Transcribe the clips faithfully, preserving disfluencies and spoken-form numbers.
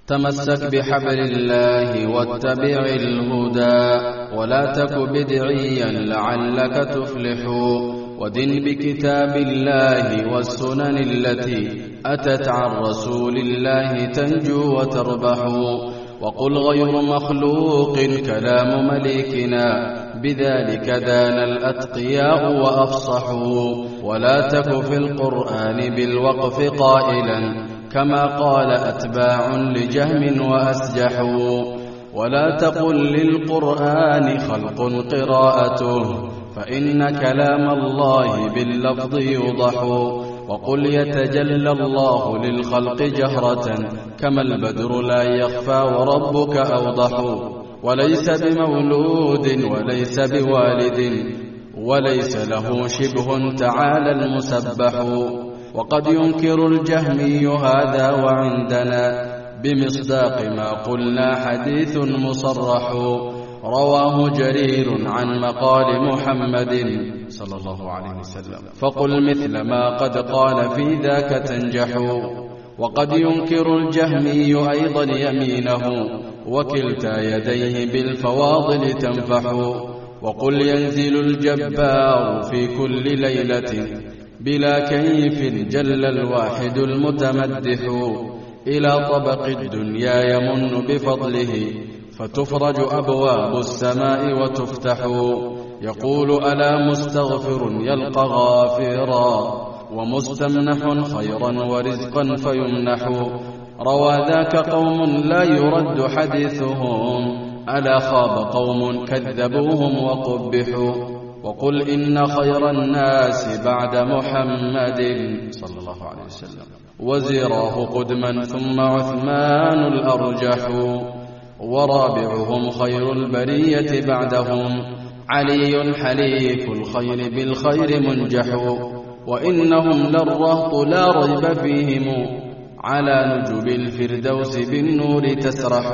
تمسك بحبل الله واتبع الهدى ولا تك بدعيا لعلك تفلح ودن بكتاب الله والسنن التي أتت عن رسول الله تنجو وتربح وقل غير مخلوق كلام مليكنا بذلك دان الأتقياء وأفصحوا ولا تك في القرآن بالوقف قائلا كما قال أتباع لجهم وأسجحوا ولا تقل للقرآن خلق قراءته فإن كلام الله باللفظ يوضح وقل يتجلى الله للخلق جهرة كما البدر لا يخفى وربك أوضح وليس بمولود وليس بوالد وليس له شبه تعالى المسبح وقد ينكر الجهمي هذا وعندنا بمصداق ما قلنا حديث مصرح رواه جرير عن مقال محمد صلى الله عليه وسلم فقل مثل ما قد قال في ذاك تنجح وقد ينكر الجهمي أيضا يمينه وكلتا يديه بالفواضل تنفح وقل ينزل الجبار في كل ليلة بلا كيف جل الواحد المتمدح إلى طبق الدنيا يمن بفضله فتفرج أبواب السماء وتفتح يقول ألا مستغفر يلقى غافرا ومستمنح خيرا ورزقا فيمنح روى ذاك قوم لا يرد حديثهم ألا خاب قوم كذبوهم وقبحوا وقل إن خير الناس بعد محمد صلى الله عليه وسلم وزراه قدما ثم عثمان الأرجح ورابعهم خير البرية بعدهم علي حليف الخير بالخير منجح وإنهم للرهط لا ريب فيهم على نجب الفردوس بالنور تسرح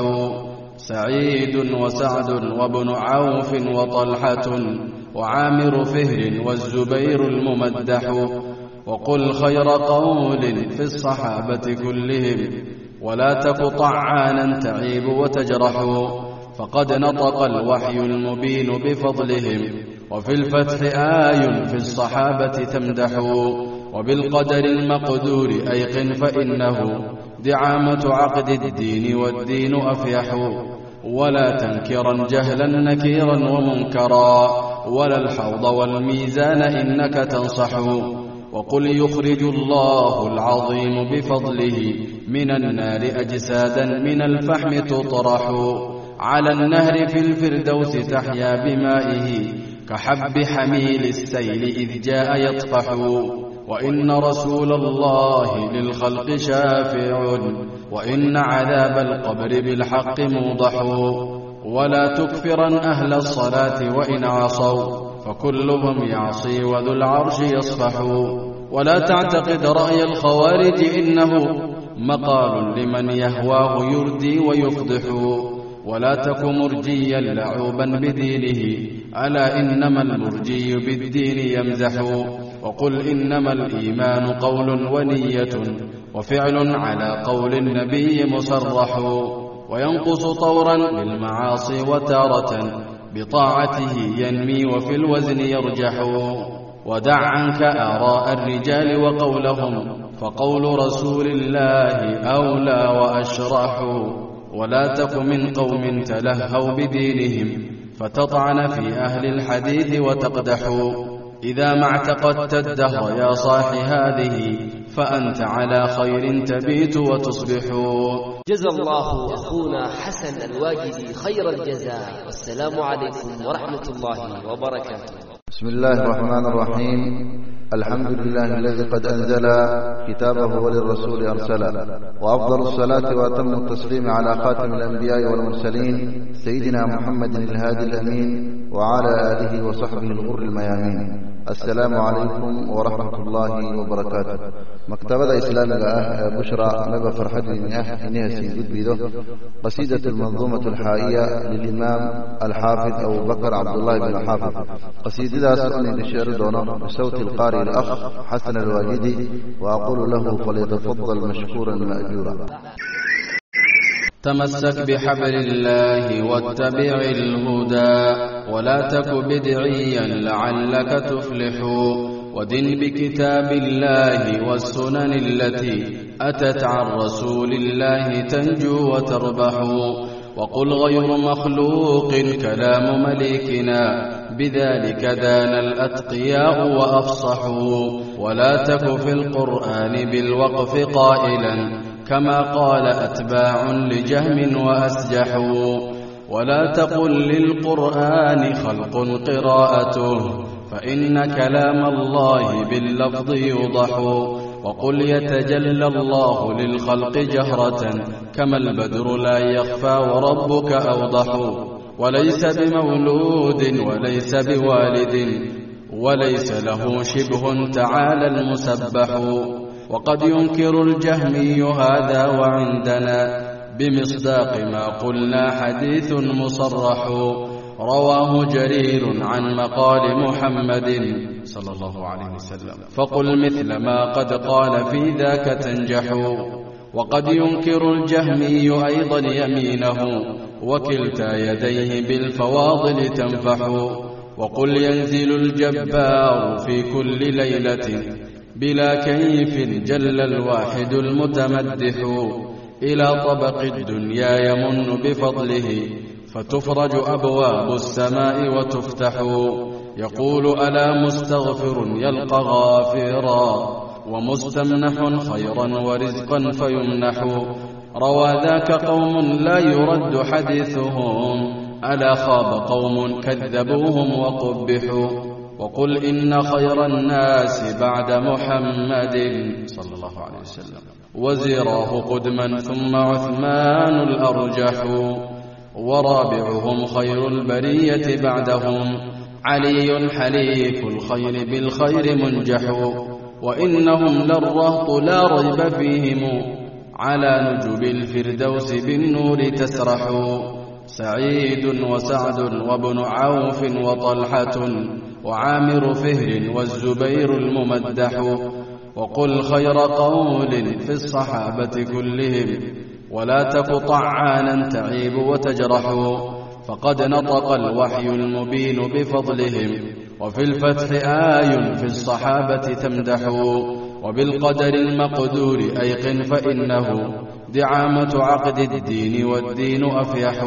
سعيد وسعد وابن عوف وطلحة وعامر فهر والزبير الممدح وقل خير قول في الصحابة كلهم ولا تك طعانا تعيب وتجرح فقد نطق الوحي المبين بفضلهم وفي الفتح آي في الصحابة تمدح وبالقدر المقدور أيقن فإنه دعامة عقد الدين والدين أفيح ولا تنكرا جهلا نكيرا ومنكرا ولا الحوض والميزان إنك تنصح وقل يخرج الله العظيم بفضله من النار أجسادا من الفحم تطرح على النهر في الفردوس تحيا بمائه كحب حميل السيل إذ جاء يطفح وإن رسول الله للخلق شافع وإن عذاب القبر بالحق موضح ولا تكفرا أهل الصلاة وإن عصوا فكلهم يعصي وذو العرش يصفح ولا تعتقد رأي الخوارج إنه مقال لمن يهواه يردي ويفضح ولا تك مرجيا لعوبا بدينه ألا إنما المرجي بالدين يمزح وقل إنما الإيمان قول ونية وفعل على قول النبي مصرح وينقص طورا بالمعاصي وتارة بطاعته ينمي وفي الوزن يرجح ودع عنك آراء الرجال وقولهم فقول رسول الله أولى وأشرح ولا تك من قوم تلهوا بدينهم فتطعن في أهل الحديث وتقدح إذا ما اعتقدت الدهر يا صاح هذه فأنت على خير تبيت وتصبح. جزا الله أخونا حسن الواجدي خير الجزاء والسلام عليكم ورحمة الله وبركاته. بسم الله الرحمن الرحيم. الحمد لله الذي قد أنزل كتابه وللرسول أرسله وأفضل الصلاة وأتم التسليم على خاتم الأنبياء والمرسلين سيدنا محمد الهادي الأمين وعلى آله وصحبه الغر الميامين. السلام عليكم ورحمة الله وبركاته. مكتبة إسلامية بشرى نبى فرحة إنها إنها سيد بيده قصيدة المنظومة الحائية للإمام الحافظ أبو بكر عبد الله بن الحافظ. قصيدة سألني للشعر دونه بصوت القارئ الأخ حسن الواجدي وأقول له فليتفضل مشكورا مأجورا. تمسك بحبل الله واتبع الهدى ولا تك بدعيا لعلك تفلح ودن بكتاب الله والسنن التي أتت عن رسول الله تنجو وتربح وقل غير مخلوق كلام مليكنا بذلك دان الأتقياء وأفصحوا ولا تك في القرآن بالوقف قائلا كما قال أتباع لجهم وأسجحوا ولا تقل للقرآن خلق قراءته فإن كلام الله باللفظ يوضح وقل يتجلى الله للخلق جهرة كما البدر لا يخفى وربك أوضح وليس بمولود وليس بوالد وليس له شبه تعالى المسبح وقد ينكر الجهمي هذا وعندنا بمصداق ما قلنا حديث مصرح رواه جرير عن مقال محمد صلى الله عليه وسلم فقل مثل ما قد قال في ذاك تنجح وقد ينكر الجهمي أيضا يمينه وكلتا يديه بالفواضل تنفح وقل ينزل الجبار في كل ليلة بلا كيف جل الواحد المتمدح إلى طبق الدنيا يمن بفضله فتفرج أبواب السماء وتفتح يقول ألا مستغفر يلقى غافرا ومستمنح خيرا ورزقا فيمنح روى ذاك قوم لا يرد حديثهم ألا خاب قوم كذبوهم وقبحوا وقل إن خير الناس بعد محمد صلى الله عليه وسلم وزراه قدما ثم عثمان الأرجح ورابعهم خير البرية بعدهم علي حليف الخير بالخير منجح وإنهم للرهط لا ريب فيهم على نجب الفردوس بالنور تسرح سعيد وسعد وابن عوف وطلحة وعامر فهر والزبير الممدح وقل خير قول في الصحابة كلهم ولا تك طعانا تعيب وتجرح فقد نطق الوحي المبين بفضلهم وفي الفتح آي في الصحابة تمدح وبالقدر المقدور أيقن فإنه دعامة عقد الدين والدين أفيح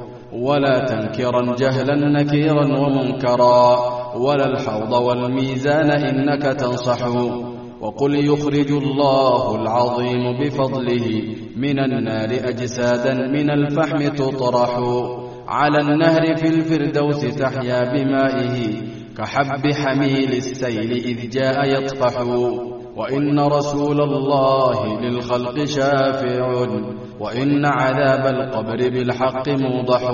ولا تنكرا جهلا نكيرا ومنكرا ولا الحوض والميزان إنك تنصح وقل يخرج الله العظيم بفضله من النار أجسادا من الفحم تطرح على النهر في الفردوس تحيا بمائه كحب حميل السيل إذ جاء يطفح وإن رسول الله للخلق شافع وإن عذاب القبر بالحق موضح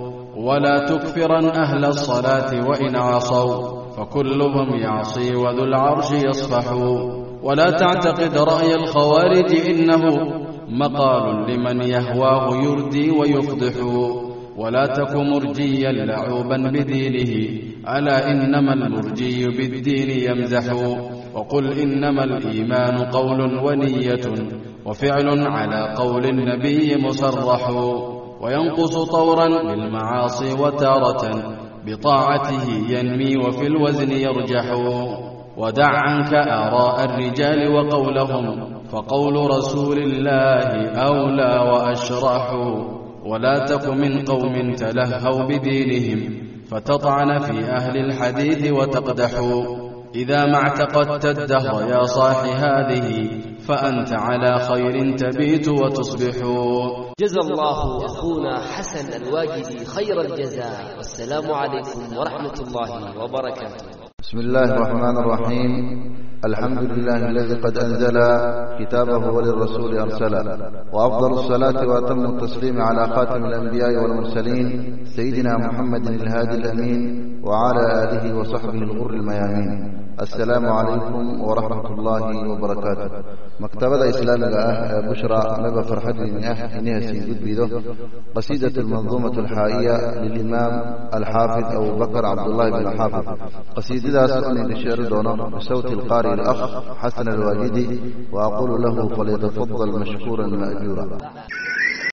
ولا تكفرا أهل الصلاة وإن عصوا فكلهم يعصي وذو العرش يصفح ولا تعتقد رأي الخوارج إنه مقال لمن يهواه يردي ويفضح ولا تك مرجيا لعوبا بدينه ألا إنما المرجي بالدين يمزح وقل إنما الإيمان قول ونية وفعل على قول النبي مصرح وينقص طورا بالمعاصي وتارة بطاعته ينمي وفي الوزن يرجح ودع عنك آراء الرجال وقولهم فقول رسول الله أولى وأشرح ولا تك من قوم تلهوا بدينهم فتطعن في أهل الحديث وتقدحوا إذا ما اعتقدت الدهر يا صاح هذه فأنت على خير تبيت وتصبح. جزا الله أخونا حسن الواجدي خير الجزاء والسلام عليكم ورحمة الله وبركاته. بسم الله الرحمن الرحيم. الحمد لله الذي قد أنزل كتابه وللرسول أرسله، وأفضل الصلاة وأتم التسليم على خاتم الأنبياء والمرسلين سيدنا محمد الهادي الأمين وعلى آله وصحبه الغر الميامين. السلام عليكم ورحمة الله وبركاته. مكتبة إسلام الأه بشرى نبى فرحة لنياه إنها سيجد بيده قصيدة المنظومة الحائية للإمام الحافظ أبو بكر عبد الله بن الحافظ. قصيدة سؤال للشعر دونه بصوت القارئ الأخ حسن الواجدي، وأقول له فليتفضل مشكورا مأجورا.